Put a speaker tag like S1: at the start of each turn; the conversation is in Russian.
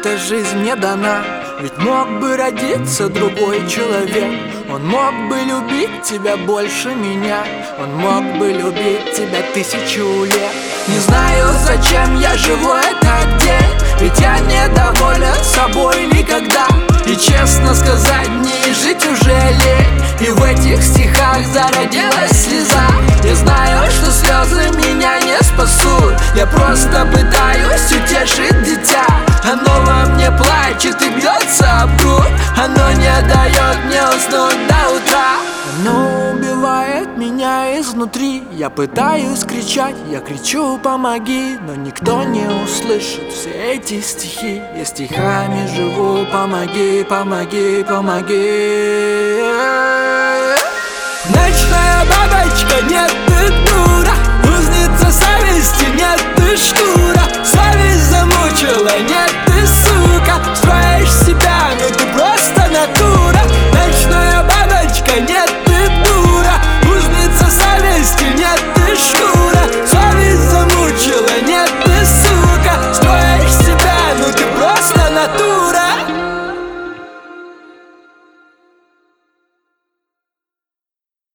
S1: эта жизнь мне дана. Ведь мог бы родиться другой человек, он мог бы любить тебя больше меня, он мог бы любить тебя 1000 лет. Не знаю, зачем я живу этот день, ведь я недоволен собой никогда. И честно сказать, мне жить уже лень, и в этих стихах зародилась слеза. Я знаю, что слезы меня не спасут, я просто пытаюсь утешить дитя. Оно во мне плачет и бьется об грудь, оно не дает мне уснуть до утра. Оно убивает меня изнутри. Я пытаюсь кричать, я кричу помоги, но никто не услышит все эти стихи. Я стихами живу, помоги, помоги, помоги.